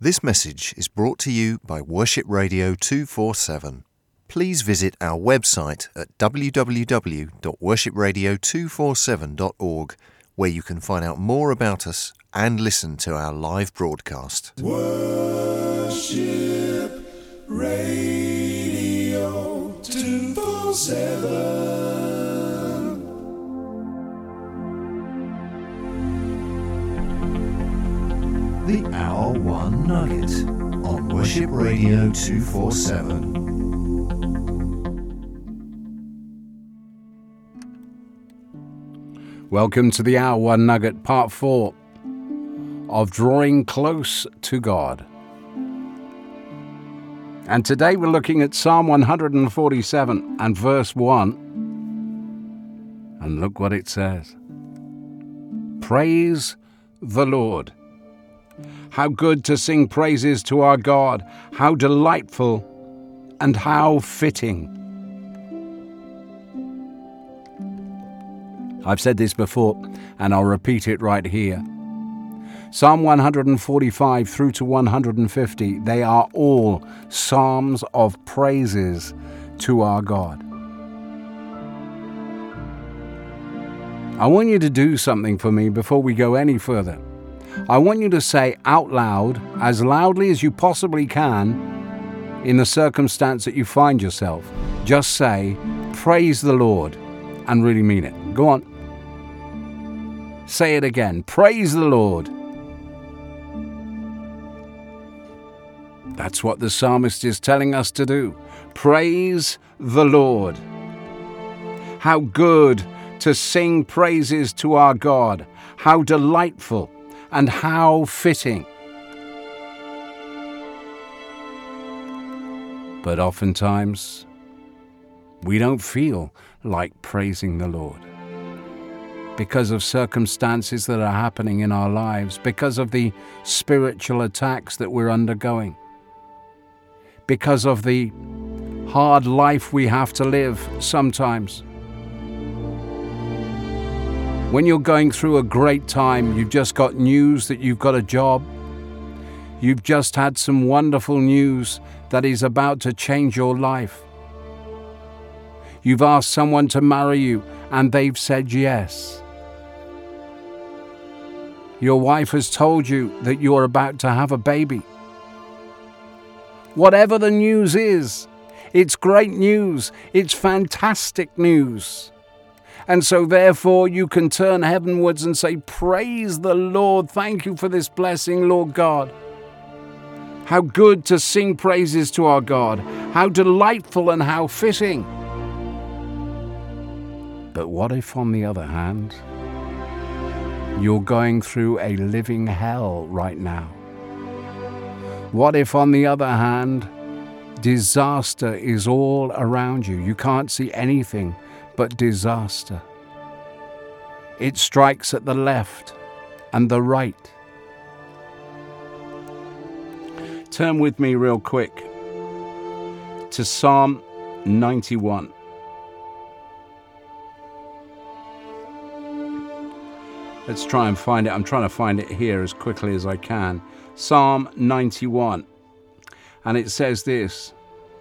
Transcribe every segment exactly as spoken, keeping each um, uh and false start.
This message is brought to you by Worship Radio two forty-seven. Please visit our website at w w w dot worship radio two forty-seven dot org, where you can find out more about us and listen to our live broadcast. Worship Radio two forty-seven. The Hour One Nugget on Worship Radio two forty-seven. Welcome to the Hour One Nugget, part four of Drawing Close to God. And today we're looking at Psalm one forty-seven and verse one. And look what it says. Praise the Lord. How good to sing praises to our God. How delightful and how fitting. I've said this before, and I'll repeat it right here. Psalm one forty-five through to one fifty, they are all psalms of praises to our God. I want you to do something for me before we go any further. I want you to say out loud, as loudly as you possibly can, in the circumstance that you find yourself. Just say, praise the Lord, and really mean it. Go on. Say it again. Praise the Lord. That's what the psalmist is telling us to do. Praise the Lord. How good to sing praises to our God. How delightful and how fitting. But oftentimes, we don't feel like praising the Lord because of circumstances that are happening in our lives, because of the spiritual attacks that we're undergoing, because of the hard life we have to live sometimes. When you're going through a great time, you've just got news that you've got a job. You've just had some wonderful news that is about to change your life. You've asked someone to marry you and they've said yes. Your wife has told you that you're about to have a baby. Whatever the news is, it's great news. It's fantastic news. And so therefore you can turn heavenwards and say, praise the Lord. Thank you for this blessing, Lord God. How good to sing praises to our God. How delightful and how fitting. But what if, on the other hand, you're going through a living hell right now? What if, on the other hand, disaster is all around you? You can't see anything but disaster. It strikes at the left and the right. Turn with me real quick to Psalm ninety-one. Let's try and find it. I'm trying to find it here as quickly as I can. Psalm ninety-one. And it says this.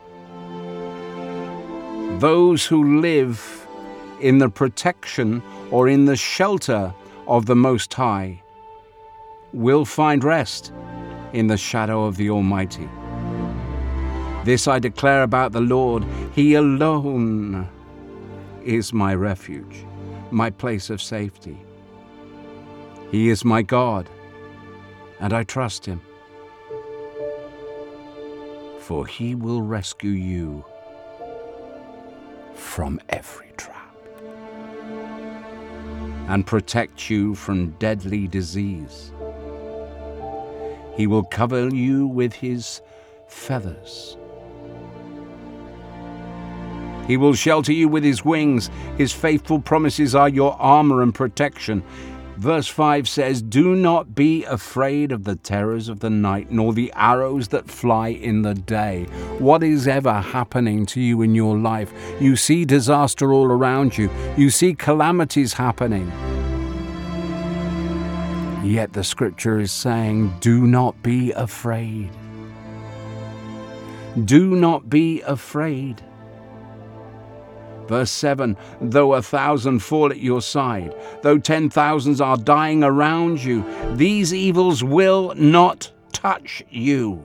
Those who live in the protection or in the shelter of the Most High will find rest in the shadow of the Almighty. This I declare about the Lord. He alone is my refuge, my place of safety. He is my God, and I trust him. For he will rescue you from every trap and protect you from deadly disease. He will cover you with his feathers. He will shelter you with his wings. His faithful promises are your armor and protection. Verse five says, do not be afraid of the terrors of the night, nor the arrows that fly in the day. What is ever happening to you in your life? You see disaster all around you. You see calamities happening. Yet the scripture is saying, do not be afraid. Do not be afraid. Verse seven, though a thousand fall at your side, though ten thousands are dying around you, these evils will not touch you.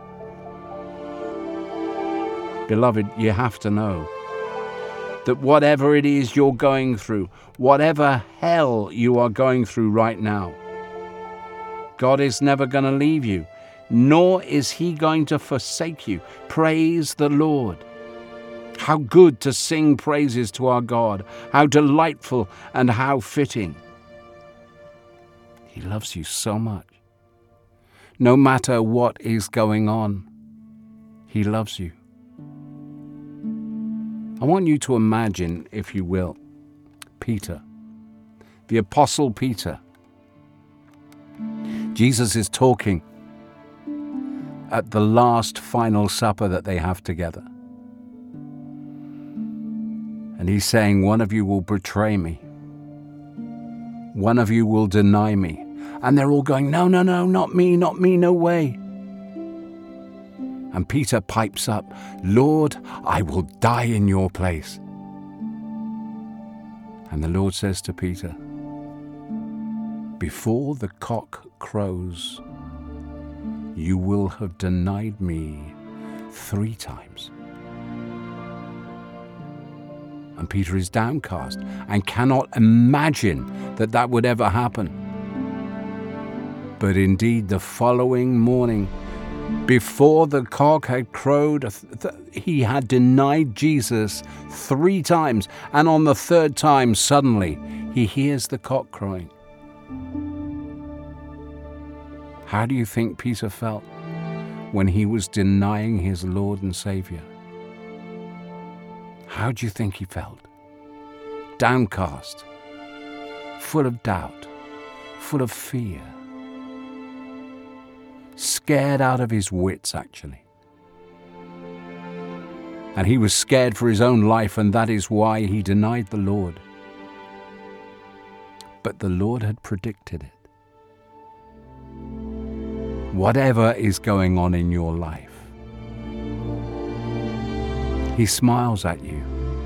Beloved, you have to know that whatever it is you're going through, whatever hell you are going through right now, God is never going to leave you, nor is He going to forsake you. Praise the Lord. How good to sing praises to our God. How delightful and how fitting. He loves you so much. No matter what is going on, He loves you. I want you to imagine, if you will, Peter, the Apostle Peter. Jesus is talking at the last final supper that they have together. And He's saying, one of you will betray me. One of you will deny me. And they're all going, no, no, no, not me, not me, no way. And Peter pipes up, Lord, I will die in your place. And the Lord says to Peter, before the cock crows, you will have denied me three times. And Peter is downcast and cannot imagine that that would ever happen. But indeed, the following morning, before the cock had crowed, he had denied Jesus three times. And on the third time, suddenly, he hears the cock crowing. How do you think Peter felt when he was denying his Lord and Savior? How do you think he felt? Downcast, full of doubt, full of fear. Scared out of his wits, actually. And he was scared for his own life, and that is why he denied the Lord. But the Lord had predicted it. Whatever is going on in your life, He smiles at you.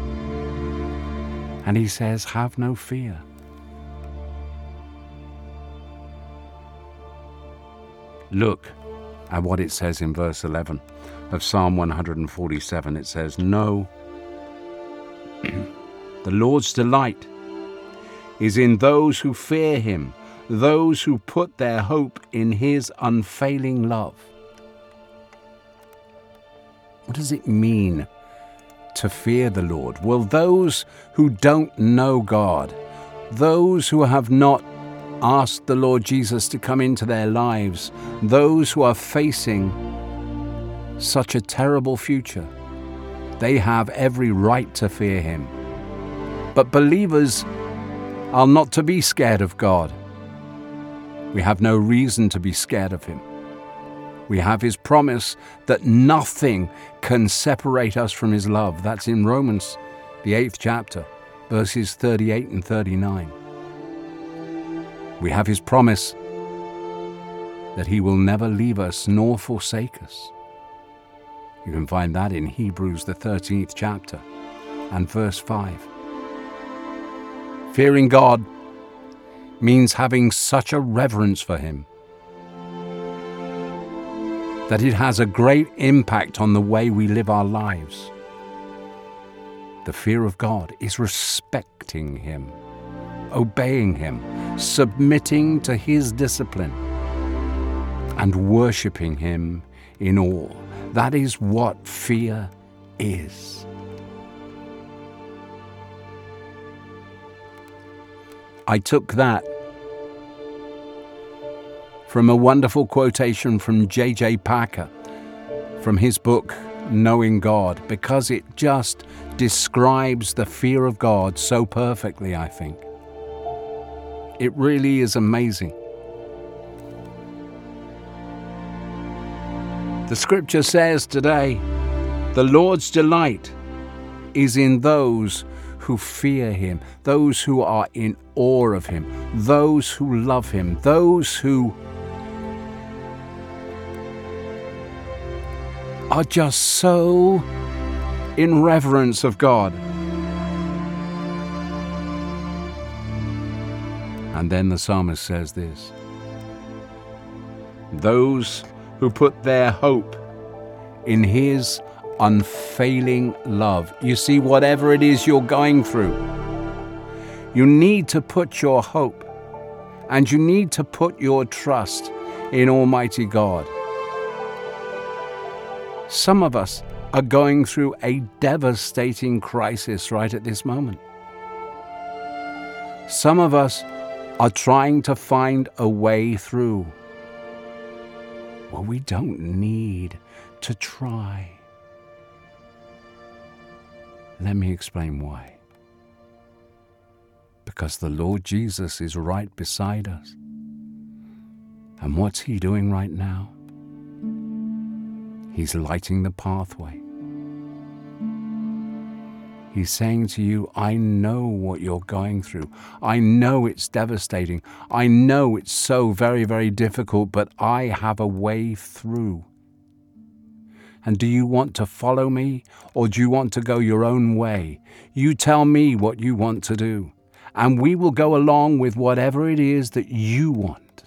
And He says, have no fear. Look at what it says in verse eleven of Psalm one forty-seven. It says, no, the Lord's delight is in those who fear Him, those who put their hope in His unfailing love. What does it mean to fear the Lord? Well, those who don't know God, those who have not asked the Lord Jesus to come into their lives, those who are facing such a terrible future, they have every right to fear Him. But believers are not to be scared of God. We have no reason to be scared of Him. We have His promise that nothing can separate us from His love. That's in Romans, the eighth chapter, verses thirty-eight and thirty-nine. We have His promise that He will never leave us nor forsake us. You can find that in Hebrews, the thirteenth chapter, and verse five. Fearing God means having such a reverence for Him that it has a great impact on the way we live our lives. The fear of God is respecting Him, obeying Him, submitting to His discipline, and worshipping Him in awe. That is what fear is. I took that from a wonderful quotation from J J Packer from his book, Knowing God, because it just describes the fear of God so perfectly, I think. It really is amazing. The scripture says today, the Lord's delight is in those who fear him, those who are in awe of him, those who love him, those who are just so in reverence of God. And then the psalmist says this: those who put their hope in his unfailing love. You see, whatever it is you're going through, you need to put your hope and you need to put your trust in Almighty God. Some of us are going through a devastating crisis right at this moment. Some of us are trying to find a way through. Well, we don't need to try. Let me explain why. Because the Lord Jesus is right beside us. And what's he doing right now? He's lighting the pathway. He's saying to you, I know what you're going through. I know it's devastating. I know it's so very, very difficult, but I have a way through. And do you want to follow me, or do you want to go your own way? You tell me what you want to do, and we will go along with whatever it is that you want.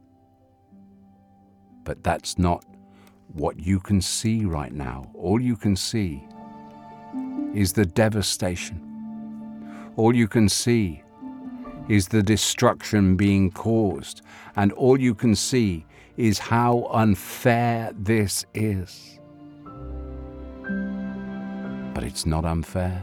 But that's not what you can see right now. All you can see is the devastation. All you can see is the destruction being caused, and all you can see is how unfair this is. But it's not unfair.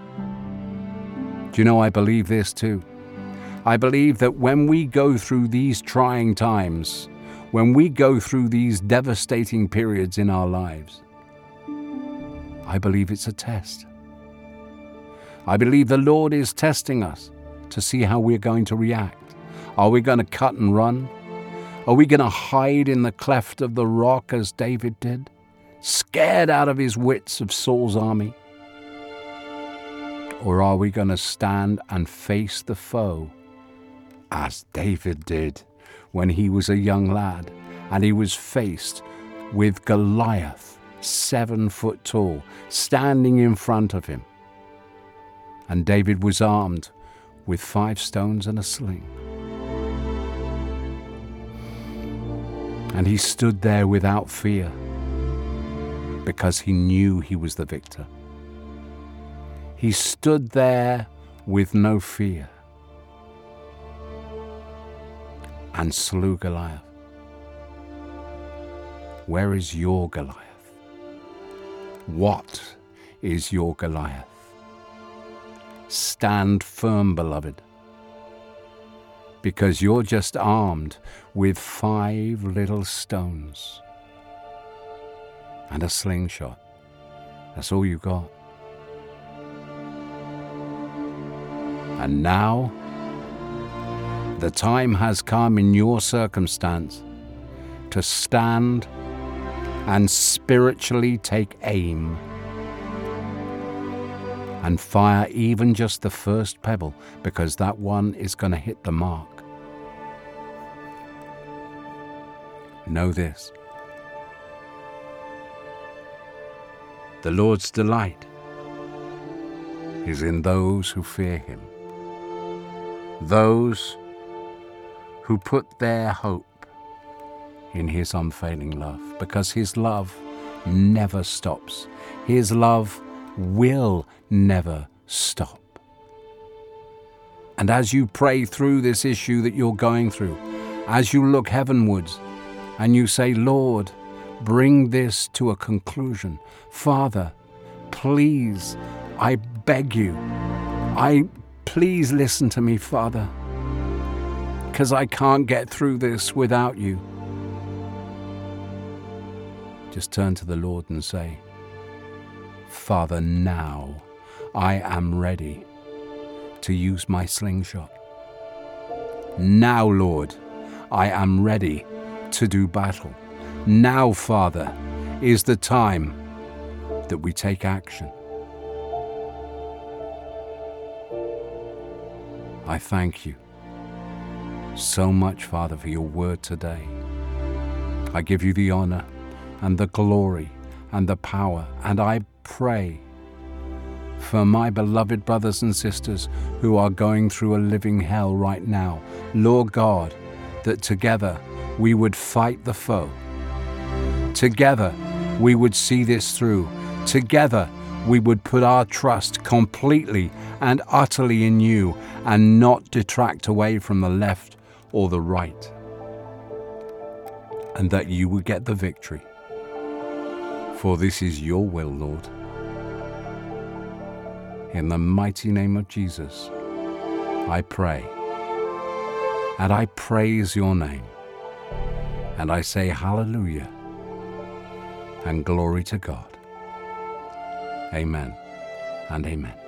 Do you know, I believe this too. I believe that when we go through these trying times, when we go through these devastating periods in our lives, I believe it's a test. I believe the Lord is testing us to see how we're going to react. Are we going to cut and run? Are we going to hide in the cleft of the rock as David did, scared out of his wits of Saul's army? Or are we going to stand and face the foe as David did when he was a young lad and he was faced with Goliath, seven foot tall, standing in front of him? And David was armed with five stones and a sling. And he stood there without fear because he knew he was the victor. He stood there with no fear and slew Goliath. Where is your Goliath? What is your Goliath? Stand firm, beloved, because you're just armed with five little stones and a slingshot. That's all you got. And now, the time has come in your circumstance to stand and spiritually take aim and fire even just the first pebble, because that one is going to hit the mark. Know this: the Lord's delight is in those who fear him, those who put their hope in his unfailing love, because his love never stops. His love will never stop. And as you pray through this issue that you're going through, as you look heavenwards and you say, Lord, bring this to a conclusion. Father, please, I beg you, I please listen to me, Father, because I can't get through this without you. Just turn to the Lord and say, Father, now I am ready to use my slingshot. Now, Lord, I am ready to do battle. Now, Father, is the time that we take action. I thank you so much, Father, for your word today. I give you the honor and the glory and the power, and I pray for my beloved brothers and sisters who are going through a living hell right now. Lord God, that together we would fight the foe. Together we would see this through. Together we would put our trust completely and utterly in you and not detract away from the left or the right. And that you would get the victory. For this is your will, Lord. In the mighty name of Jesus, I pray. And I praise your name. And I say hallelujah and glory to God. Amen and amen.